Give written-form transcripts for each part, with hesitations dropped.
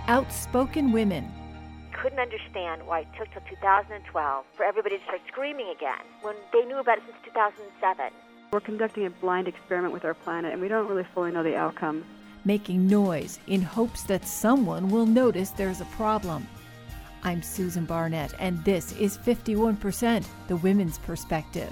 Outspoken women. Couldn't understand why it took till 2012 for everybody to start screaming again when they knew about it since 2007. We're conducting a blind experiment with our planet, and we don't really fully know the outcome. Making noise in hopes that someone will notice there's a problem. I'm Susan Barnett, and this is 51%, the women's perspective.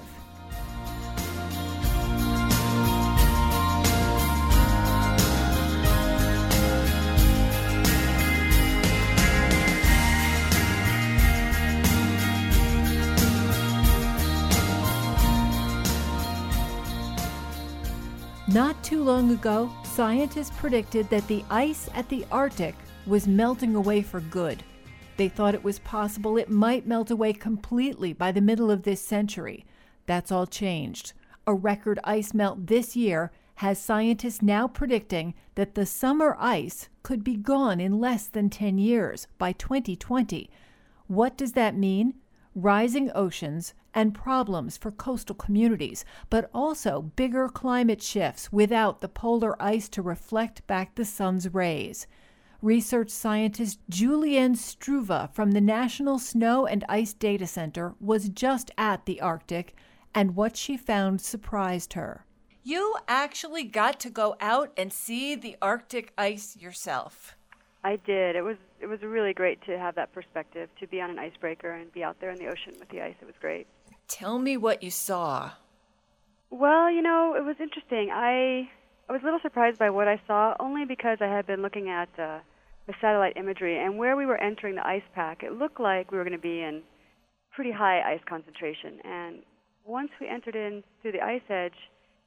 Not too long ago, scientists predicted that the ice at the Arctic was melting away for good. They thought it was possible it might melt away completely by the middle of this century. That's all changed. A record ice melt this year has scientists now predicting that the summer ice could be gone in less than 10 years, by 2020. What does that mean? Rising oceans and problems for coastal communities, but also bigger climate shifts without the polar ice to reflect back the sun's rays. Research scientist Julienne Struve from the National Snow and Ice Data Center was just at the Arctic, and what she found surprised her. You actually got to go out and see the Arctic ice yourself. I did. It was really great to have that perspective, to be on an icebreaker and be out there in the ocean with the ice. It was great. Tell me what you saw. Well, it was interesting. I was a little surprised by what I saw, only because I had been looking at the satellite imagery, and where we were entering the ice pack, it looked like we were going to be in pretty high ice concentration. And once we entered in through the ice edge,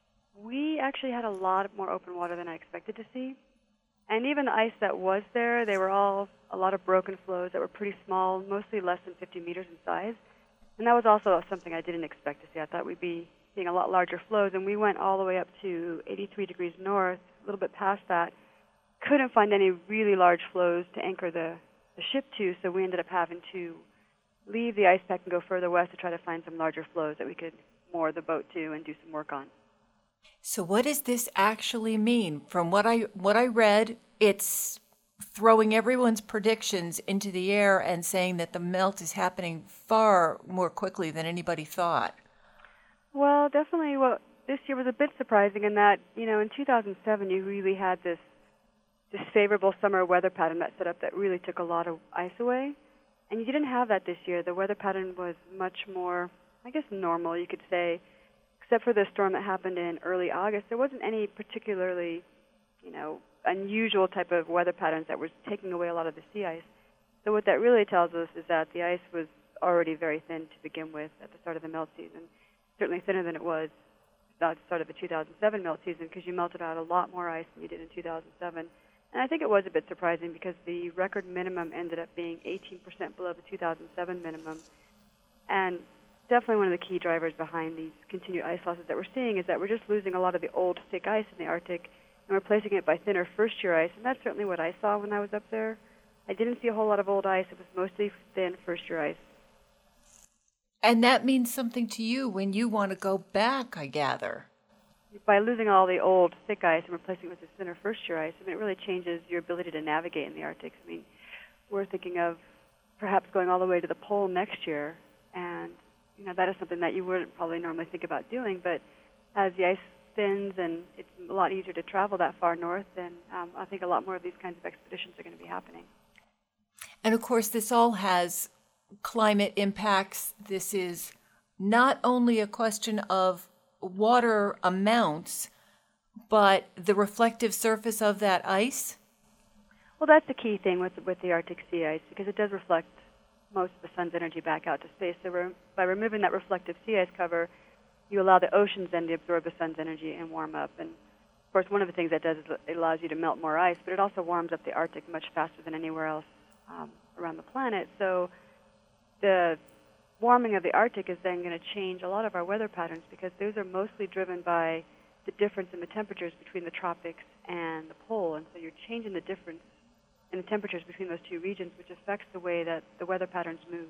we actually had a lot more open water than I expected to see. And even the ice that was there, they were all a lot of broken flows that were pretty small, mostly less than 50 meters in size. And that was also something I didn't expect to see. I thought we'd be seeing a lot larger flows, and we went all the way up to 83 degrees north, a little bit past that. Couldn't find any really large flows to anchor the ship to, so we ended up having to leave the ice pack and go further west to try to find some larger flows that we could moor the boat to and do some work on. So what does this actually mean? From what I read, it's throwing everyone's predictions into the air and saying that the melt is happening far more quickly than anybody thought. Well, definitely. Well, this year was a bit surprising in that, in 2007 you really had this favorable summer weather pattern that set up that really took a lot of ice away. And you didn't have that this year. The weather pattern was much more, normal, you could say. Except for the storm that happened in early August, there wasn't any particularly, unusual type of weather patterns that were taking away a lot of the sea ice. So what that really tells us is that the ice was already very thin to begin with at the start of the melt season, certainly thinner than it was at the start of the 2007 melt season, because you melted out a lot more ice than you did in 2007. And I think it was a bit surprising because the record minimum ended up being 18% below the 2007 minimum. And definitely one of the key drivers behind these continued ice losses that we're seeing is that we're just losing a lot of the old thick ice in the Arctic and replacing it by thinner first-year ice, and that's certainly what I saw when I was up there. I didn't see a whole lot of old ice. It was mostly thin first-year ice. And that means something to you when you want to go back, I gather. By losing all the old thick ice and replacing it with this thinner first-year ice, it really changes your ability to navigate in the Arctic. We're thinking of perhaps going all the way to the pole next year, and that is something that you wouldn't probably normally think about doing, but as the ice thins and it's a lot easier to travel that far north, then I think a lot more of these kinds of expeditions are going to be happening. And of course, this all has climate impacts. This is not only a question of water amounts, but the reflective surface of that ice? Well, that's the key thing with the Arctic sea ice, because it does reflect most of the sun's energy back out to space. So by removing that reflective sea ice cover, you allow the oceans then to absorb the sun's energy and warm up. And of course, one of the things that does is it allows you to melt more ice, but it also warms up the Arctic much faster than anywhere else around the planet. So the warming of the Arctic is then going to change a lot of our weather patterns, because those are mostly driven by the difference in the temperatures between the tropics and the pole. And so you're changing the difference in the temperatures between those two regions, which affects the way that the weather patterns move.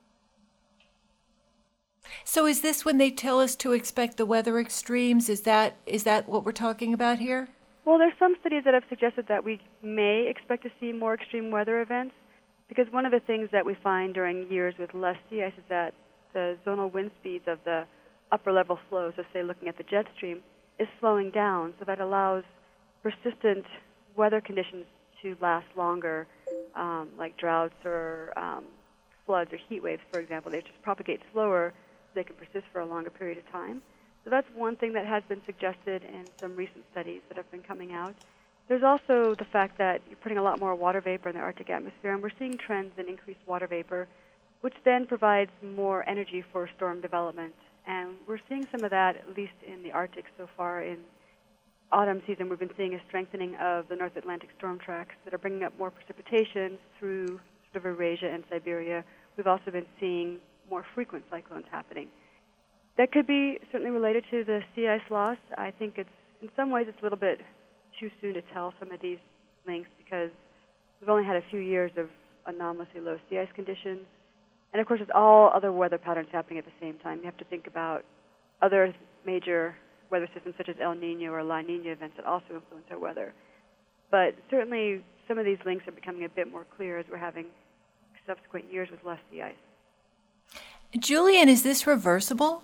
So is this when they tell us to expect the weather extremes? Is that what we're talking about here? Well, there's some studies that have suggested that we may expect to see more extreme weather events, because one of the things that we find during years with less sea ice is that the zonal wind speeds of the upper level flows, so say looking at the jet stream, is slowing down, so that allows persistent weather conditions to last longer, like droughts or floods or heat waves, for example. They just propagate slower, so they can persist for a longer period of time. So that's one thing that has been suggested in some recent studies that have been coming out. There's also the fact that you're putting a lot more water vapor in the Arctic atmosphere, and we're seeing trends in increased water vapor, which then provides more energy for storm development. And we're seeing some of that, at least in the Arctic so far. In autumn season, we've been seeing a strengthening of the North Atlantic storm tracks that are bringing up more precipitation through sort of Eurasia and Siberia. We've also been seeing more frequent cyclones happening. That could be certainly related to the sea ice loss. I think it's, in some ways, it's a little bit too soon to tell some of these links, because we've only had a few years of anomalously low sea ice conditions. And of course, it's all other weather patterns happening at the same time. You have to think about other major weather systems such as El Nino or La Nina events that also influence our weather. But certainly, some of these links are becoming a bit more clear as we're having subsequent years with less sea ice. Julian, is this reversible?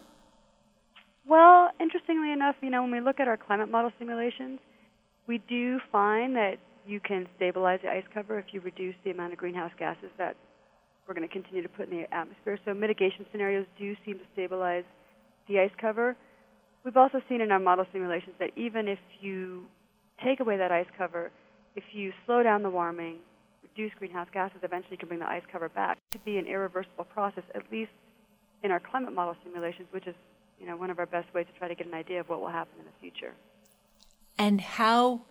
Well, interestingly enough, when we look at our climate model simulations, we do find that you can stabilize the ice cover if you reduce the amount of greenhouse gases that we're going to continue to put in the atmosphere. So mitigation scenarios do seem to stabilize the ice cover. We've also seen in our model simulations that even if you take away that ice cover, if you slow down the warming, reduce greenhouse gases, eventually you can bring the ice cover back. It could be an irreversible process, at least in our climate model simulations, which is one of our best ways to try to get an idea of what will happen in the future. And how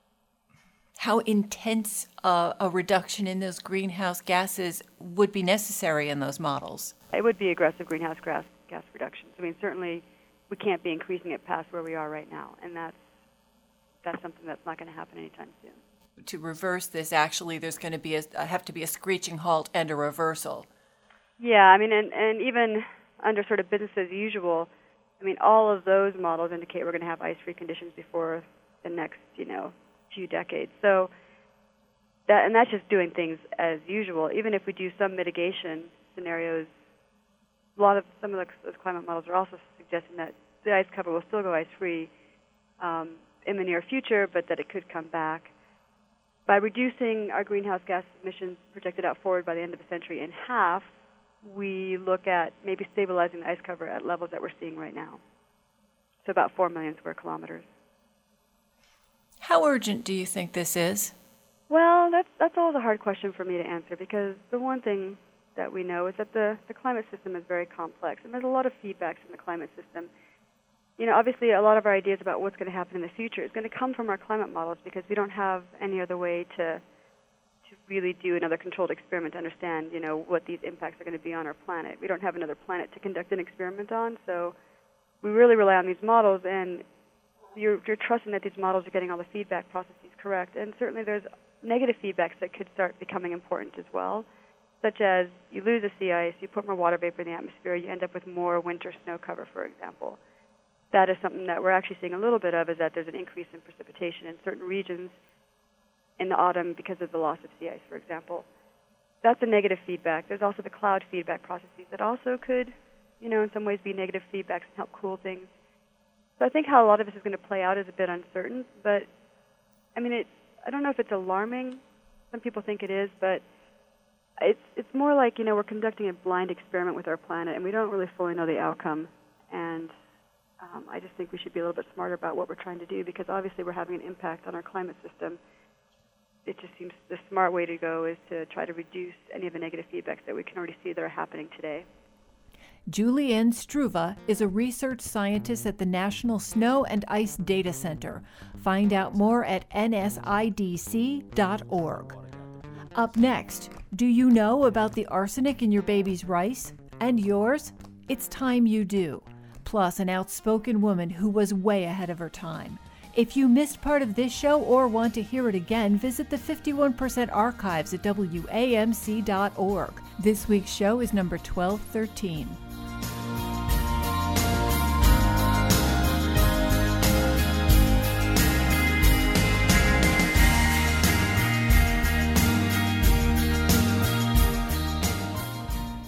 intense a reduction in those greenhouse gases would be necessary in those models? It would be aggressive greenhouse gas reductions. certainly we can't be increasing it past where we are right now, and that's something that's not going to happen anytime soon. To reverse this, actually, there's going to be have to be a screeching halt and a reversal. Yeah, and even under sort of business as usual, all of those models indicate we're going to have ice-free conditions before the next, few decades. So that's just doing things as usual. Even if we do some mitigation scenarios, some of those climate models are also suggesting that the ice cover will still go ice-free in the near future, but that it could come back. By reducing our greenhouse gas emissions projected out forward by the end of the century in half, we look at maybe stabilizing the ice cover at levels that we're seeing right now. So about 4 million square kilometers. How urgent do you think this is? Well, that's always a hard question for me to answer, because the one thing that we know is that the climate system is very complex, and there's a lot of feedbacks in the climate system. Obviously a lot of our ideas about what's going to happen in the future is going to come from our climate models, because we don't have any other way to really do another controlled experiment to understand, what these impacts are going to be on our planet. We don't have another planet to conduct an experiment on, so we really rely on these models, and you're trusting that these models are getting all the feedback processes correct. And certainly there's negative feedbacks that could start becoming important as well, such as you lose the sea ice, you put more water vapor in the atmosphere, you end up with more winter snow cover, for example. That is something that we're actually seeing a little bit of, is that there's an increase in precipitation in certain regions in the autumn because of the loss of sea ice, for example. That's a negative feedback. There's also the cloud feedback processes that also could, in some ways be negative feedbacks and help cool things. So I think how a lot of this is going to play out is a bit uncertain, but, I don't know if it's alarming. Some people think it is, but it's more like, we're conducting a blind experiment with our planet, and we don't really fully know the outcome. And I just think we should be a little bit smarter about what we're trying to do, because obviously we're having an impact on our climate system. It just seems the smart way to go is to try to reduce any of the negative feedbacks that we can already see that are happening today. Julianne Struve is a research scientist at the National Snow and Ice Data Center. Find out more at nsidc.org. Up next, do you know about the arsenic in your baby's rice? And yours? It's time you do. Plus, an outspoken woman who was way ahead of her time. If you missed part of this show or want to hear it again, visit the 51% archives at WAMC.org. This week's show is number 1213.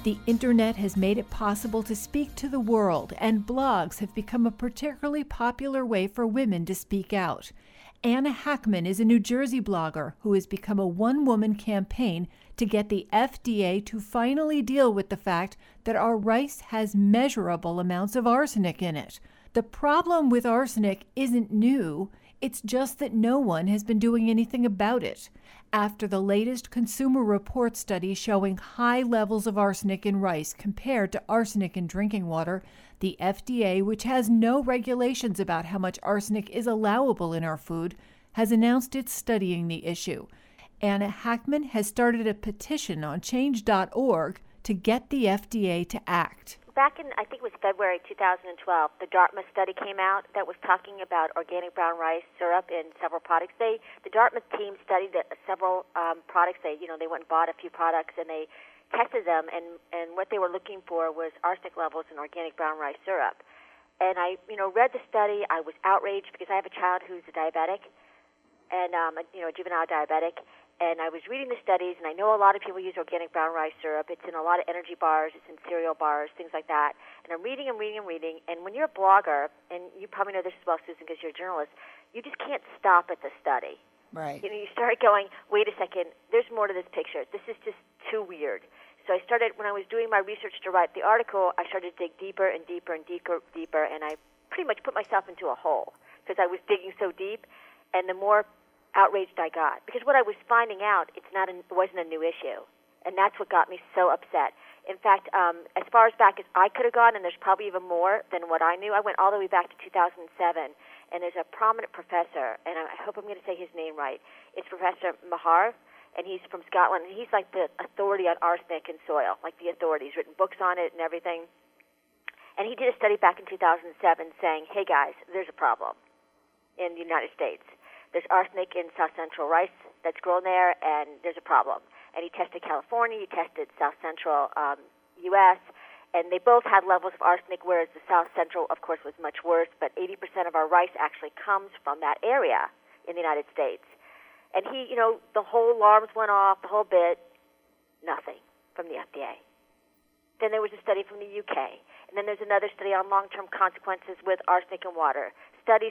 The internet has made it possible to speak to the world, and blogs have become a particularly popular way for women to speak out. Anna Hackman is a New Jersey blogger who has become a one-woman campaign to get the FDA to finally deal with the fact that our rice has measurable amounts of arsenic in it. The problem with arsenic isn't new, it's just that no one has been doing anything about it. After the latest Consumer Report study showing high levels of arsenic in rice compared to arsenic in drinking water, the FDA, which has no regulations about how much arsenic is allowable in our food, has announced it's studying the issue. Anna Hackman has started a petition on change.org to get the FDA to act. Back in, I think it was February 2012, the Dartmouth study came out that was talking about organic brown rice syrup in several products. The Dartmouth team studied several products. They went and bought a few products and they tested them, and what they were looking for was arsenic levels in organic brown rice syrup. And I, read the study. I was outraged because I have a child who's a diabetic, and a juvenile diabetic. And I was reading the studies, and I know a lot of people use organic brown rice syrup. It's in a lot of energy bars, it's in cereal bars, things like that. And I'm reading and reading and reading. And when you're a blogger, and you probably know this as well, Susan, because you're a journalist, you just can't stop at the study. Right. You start going, wait a second, there's more to this picture. This is just too weird. So I started, when I was doing my research to write the article, I started to dig deeper and deeper and deeper, and I pretty much put myself into a hole because I was digging so deep. And the more outraged I got, because what I was finding out, it wasn't a new issue, and that's what got me so upset. In fact, as far as back as I could have gone, and there's probably even more than what I knew, I went all the way back to 2007, and there's a prominent professor, and I hope I'm going to say his name right. It's Professor Mahar, and he's from Scotland, and he's like the authority on arsenic in soil, like the authority. He's written books on it and everything. And he did a study back in 2007 saying, hey guys, there's a problem in the United States. There's arsenic in South Central rice that's grown there, and there's a problem. And he tested California, he tested South Central U.S., and they both had levels of arsenic, whereas the South Central, of course, was much worse, but 80% of our rice actually comes from that area in the United States. And he, the whole alarms went off, the whole bit, nothing from the FDA. Then there was a study from the UK, and then there's another study on long-term consequences with arsenic in water. Study.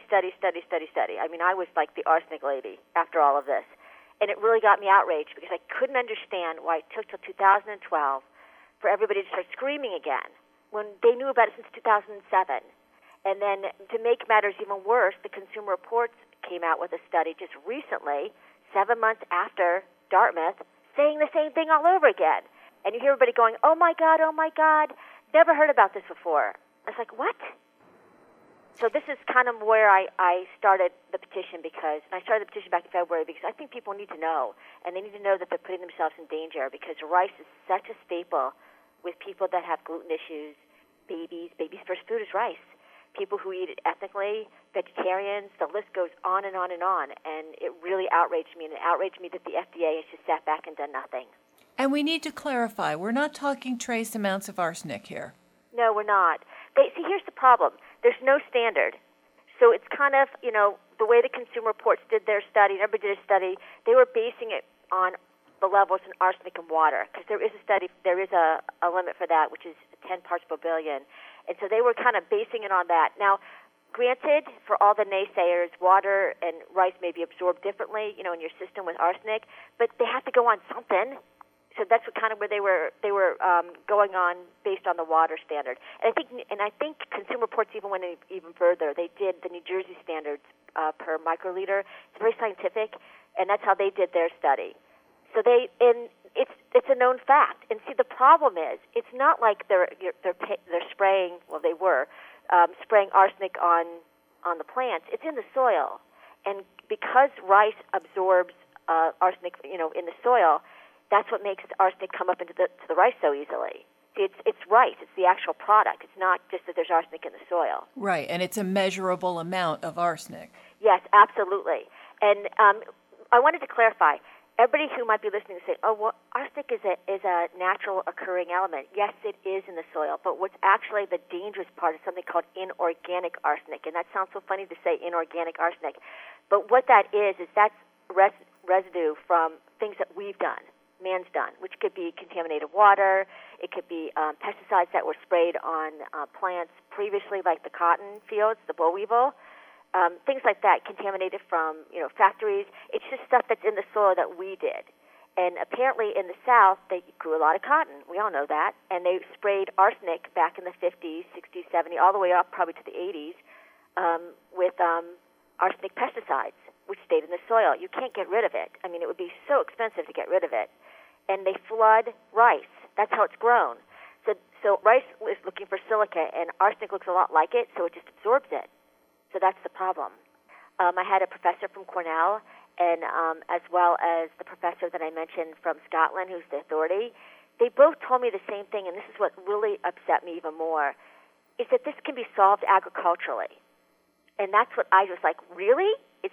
I mean, I was like the arsenic lady after all of this. And it really got me outraged because I couldn't understand why it took till 2012 for everybody to start screaming again when they knew about it since 2007. And then to make matters even worse, the Consumer Reports came out with a study just recently, 7 months after Dartmouth, saying the same thing all over again. And you hear everybody going, oh my God, never heard about this before. I was like, what? So this is kind of where I started the petition and I started the petition back in February because I think people need to know, and they need to know that they're putting themselves in danger because rice is such a staple with people that have gluten issues, babies. Babies' first food is rice. People who eat it ethnically, vegetarians, the list goes on and on and on, and it really outraged me, and it outraged me that the FDA has just sat back and done nothing. And we need to clarify, we're not talking trace amounts of arsenic here. No, we're not. See, here's the problem. There's no standard. So it's kind of, the way the Consumer Reports did their study, and everybody did a study, they were basing it on the levels in arsenic in water, because there is a study, there is a limit for that, which is 10 parts per billion. And so they were kind of basing it on that. Now, granted, for all the naysayers, water and rice may be absorbed differently, in your system with arsenic, but they have to go on something. So that's what kind of where they were going on based on the water standard. And I think Consumer Reports even went even further. They did the New Jersey standards per microliter. It's very scientific, and that's how they did their study. So it's a known fact. And see, the problem is it's not like they're spraying. Well, they were spraying arsenic on the plants. It's in the soil, and because rice absorbs arsenic, in the soil. That's what makes arsenic come up into the rice so easily. See, it's rice. It's the actual product. It's not just that there's arsenic in the soil. Right, and it's a measurable amount of arsenic. Yes, absolutely. And I wanted to clarify. Everybody who might be listening say, oh, well, arsenic is a natural occurring element. Yes, it is in the soil, but what's actually the dangerous part is something called inorganic arsenic. And that sounds so funny to say, inorganic arsenic. But what that is that's residue from things that we've done. man's done, which could be contaminated water. It could be pesticides that were sprayed on plants previously, like the cotton fields, the boll weevil, things like that, contaminated from factories. It's just stuff that's in the soil that we did. And apparently in the South, they grew a lot of cotton. We all know that. And they sprayed arsenic back in the 50s, 60s, 70s, all the way up probably to the 80s with arsenic pesticides, which stayed in the soil. You can't get rid of it. I mean, it would be so expensive to get rid of it. And they flood rice. That's how it's grown. So rice is looking for silica, and arsenic looks a lot like it, so it just absorbs it. So that's the problem. I had a professor from Cornell, and as well as the professor that I mentioned from Scotland, who's the authority. They both told me the same thing, and this is what really upset me even more, is that this can be solved agriculturally. And that's what I was like, really?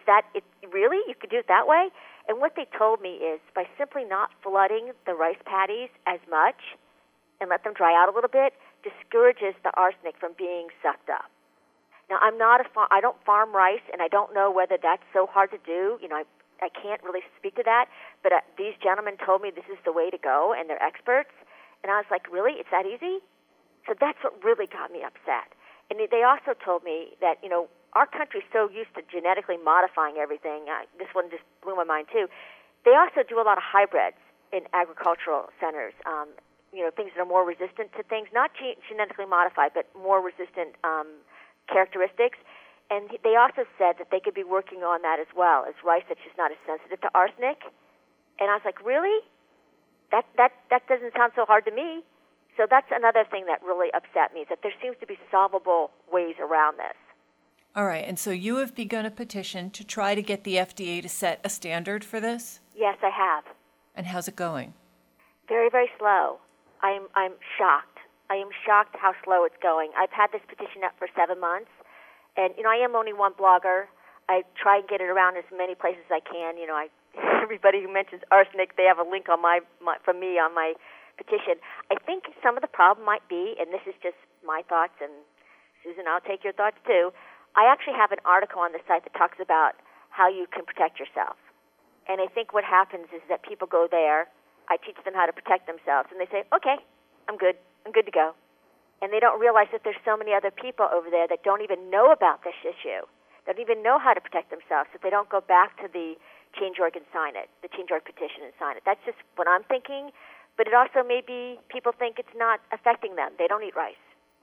Really? You could do it that way? And what they told me is by simply not flooding the rice paddies as much and let them dry out a little bit, discourages the arsenic from being sucked up. Now, I don't farm rice, and I don't know whether that's so hard to do. I can't really speak to that, but these gentlemen told me this is the way to go, and they're experts. And I was like, really? It's that easy? So that's what really got me upset. And they also told me that, our country's so used to genetically modifying everything. This one just blew my mind, too. They also do a lot of hybrids in agricultural centers, things that are more resistant to things, not genetically modified, but more resistant characteristics. And they also said that they could be working on that as well, as rice that's just not as sensitive to arsenic. And I was like, really? That doesn't sound so hard to me. So that's another thing that really upset me, is that there seems to be solvable ways around this. All right, and so you have begun a petition to try to get the FDA to set a standard for this? Yes, I have. And how's it going? Very, very slow. I'm shocked. I am shocked how slow it's going. I've had this petition up for 7 months, and I am only one blogger. I try and get it around as many places as I can. Everybody who mentions arsenic, they have a link on from me on my petition. I think some of the problem might be, and this is just my thoughts, and Susan, I'll take your thoughts too. I actually have an article on the site that talks about how you can protect yourself. And I think what happens is that people go there, I teach them how to protect themselves, and they say, okay, I'm good to go. And they don't realize that there's so many other people over there that don't even know about this issue, don't even know how to protect themselves, so they don't go back to the Change.org and sign it, the Change.org petition and sign it. That's just what I'm thinking, but it also may be people think it's not affecting them. They don't eat rice.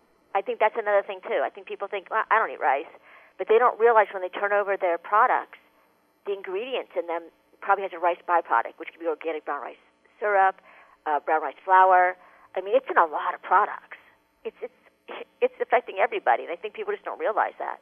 I think that's another thing, too. I think people think, well, I don't eat rice, but they don't realize when they turn over their products, the ingredients in them probably has a rice byproduct, which could be organic brown rice syrup, brown rice flour. I mean, it's in a lot of products. It's affecting everybody, and I think people just don't realize that.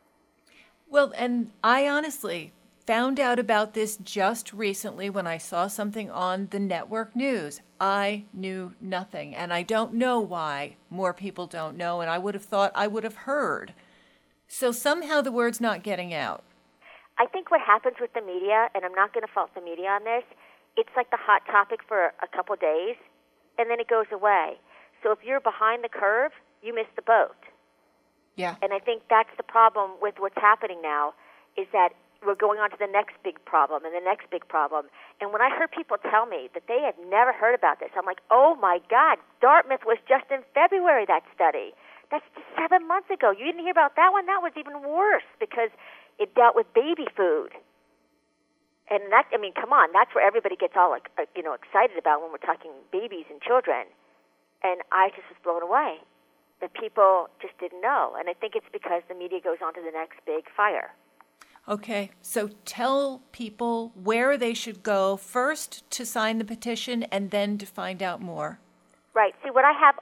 Well, and I honestly found out about this just recently when I saw something on the network news. I knew nothing, and I don't know why more people don't know, and I would have thought I would have heard. So somehow the word's not getting out. I think what happens with the media, and I'm not going to fault the media on this, it's like the hot topic for a couple days, and then it goes away. So if you're behind the curve, you miss the boat. Yeah. And I think that's the problem with what's happening now, is that we're going on to the next big problem and the next big problem. And when I heard people tell me that they had never heard about this, I'm like, oh, my God, Dartmouth was just in February, that study. That's 7 months ago. You didn't hear about that one? That was even worse because it dealt with baby food. And that, I mean, come on, that's where everybody gets all excited about when we're talking babies and children. And I just was blown away that people just didn't know. And I think it's because the media goes on to the next big fire. Okay, so tell people where they should go first to sign the petition and then to find out more. Right. See, what I have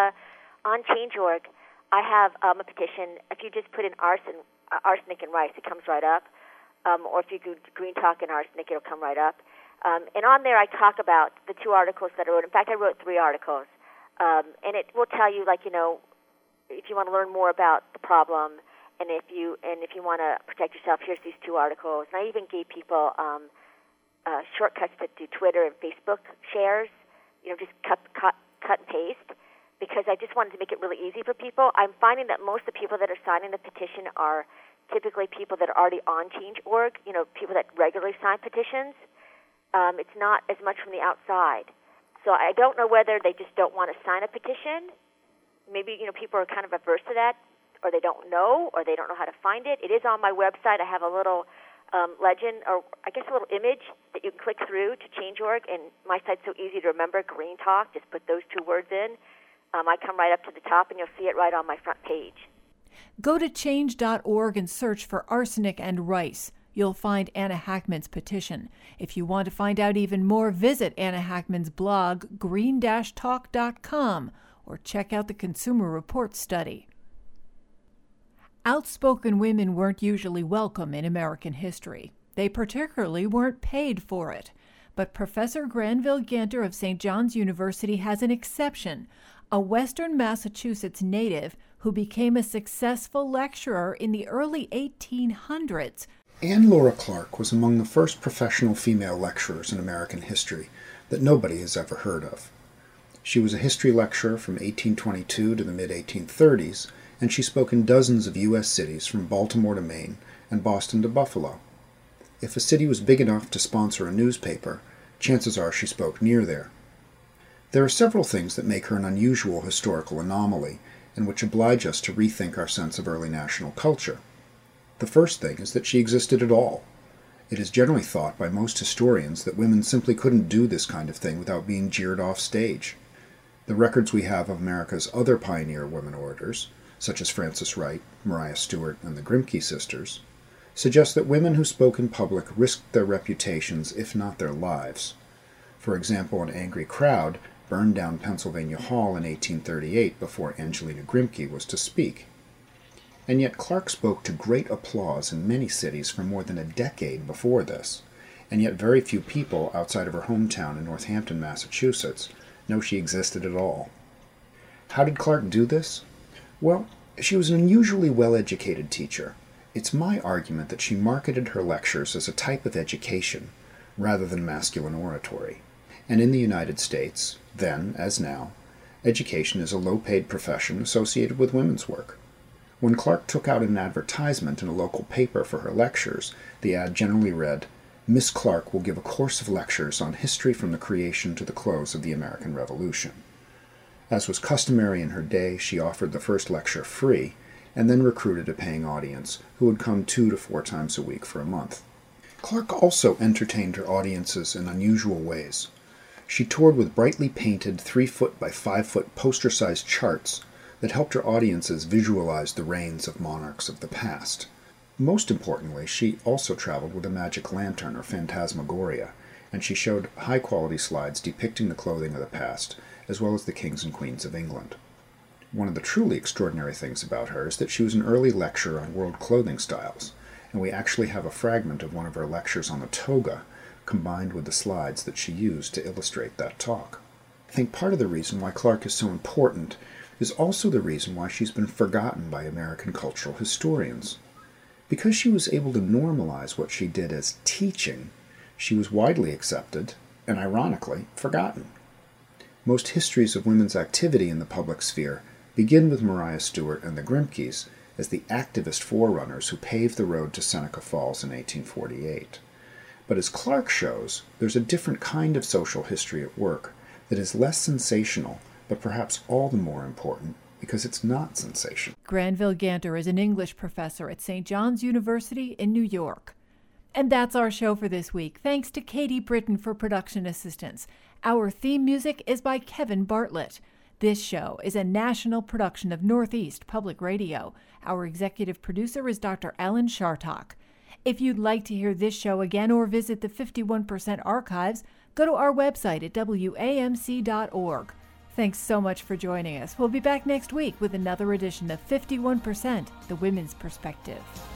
on Change.org, I have a petition. If you just put in arsenic and rice, it comes right up. Or if you do Green Talk and arsenic, it'll come right up. And on there, I talk about the 2 articles that I wrote. In fact, I wrote 3 articles. And it will tell you, if you want to learn more about the problem, and if you want to protect yourself, here's these 2 articles. And I even gave people shortcuts to do Twitter and Facebook shares. Just cut and paste, because I just wanted to make it really easy for people. I'm finding that most of the people that are signing the petition are typically people that are already on Change.org. People that regularly sign petitions. it's not as much from the outside. So I don't know whether they just don't want to sign a petition. Maybe, people are kind of averse to that, or they don't know, or they don't know how to find it. It is on my website. I have a little legend, or I guess a little image that you can click through to Change.org, and my site's so easy to remember, Green Talk. Just put those two words in. I come right up to the top, and you'll see it right on my front page. Go to change.org and search for arsenic and rice. You'll find Anna Hackman's petition. If you want to find out even more, visit Anna Hackman's blog, green-talk.com, or check out the Consumer Reports study. Outspoken women weren't usually welcome in American history. They particularly weren't paid for it. But Professor Granville Ganter of St. John's University has an exception, a Western Massachusetts native who became a successful lecturer in the early 1800s. Anne Laura Clark was among the first professional female lecturers in American history that nobody has ever heard of. She was a history lecturer from 1822 to the mid-1830s, and she spoke in dozens of U.S. cities from Baltimore to Maine and Boston to Buffalo. If a city was big enough to sponsor a newspaper, chances are she spoke near there. There are several things that make her an unusual historical anomaly, and which oblige us to rethink our sense of early national culture. The first thing is that she existed at all. It is generally thought by most historians that women simply couldn't do this kind of thing without being jeered off stage. The records we have of America's other pioneer women orators, such as Frances Wright, Maria Stuart, and the Grimke sisters, suggest that women who spoke in public risked their reputations, if not their lives. For example, an angry crowd burned down Pennsylvania Hall in 1838 before Angelina Grimke was to speak. And yet Clark spoke to great applause in many cities for more than a decade before this, and yet very few people outside of her hometown in Northampton, Massachusetts, know she existed at all. How did Clark do this? Well, she was an unusually well-educated teacher. It's my argument that she marketed her lectures as a type of education, rather than masculine oratory. And in the United States, then as now, education is a low-paid profession associated with women's work. When Clark took out an advertisement in a local paper for her lectures, the ad generally read, "Miss Clark will give a course of lectures on history from the creation to the close of the American Revolution." As was customary in her day, she offered the first lecture free, and then recruited a paying audience who would come 2 to 4 times a week for a month. Clark also entertained her audiences in unusual ways. She toured with brightly painted 3-foot by 5-foot poster-sized charts that helped her audiences visualize the reigns of monarchs of the past. Most importantly, she also traveled with a magic lantern or phantasmagoria, and she showed high-quality slides depicting the clothing of the past, as well as the kings and queens of England. One of the truly extraordinary things about her is that she was an early lecturer on world clothing styles, and we actually have a fragment of one of her lectures on the toga combined with the slides that she used to illustrate that talk. I think part of the reason why Clark is so important is also the reason why she's been forgotten by American cultural historians. Because she was able to normalize what she did as teaching, she was widely accepted and, ironically, forgotten. Most histories of women's activity in the public sphere begin with Maria Stuart and the Grimkes as the activist forerunners who paved the road to Seneca Falls in 1848. But as Clark shows, there's a different kind of social history at work that is less sensational, but perhaps all the more important because it's not sensational. Granville Ganter is an English professor at St. John's University in New York. And that's our show for this week. Thanks to Katie Britton for production assistance. Our theme music is by Kevin Bartlett. This show is a national production of Northeast Public Radio. Our executive producer is Dr. Alan Shartok. If you'd like to hear this show again or visit the 51% archives, go to our website at wamc.org. Thanks so much for joining us. We'll be back next week with another edition of 51%, The Women's Perspective.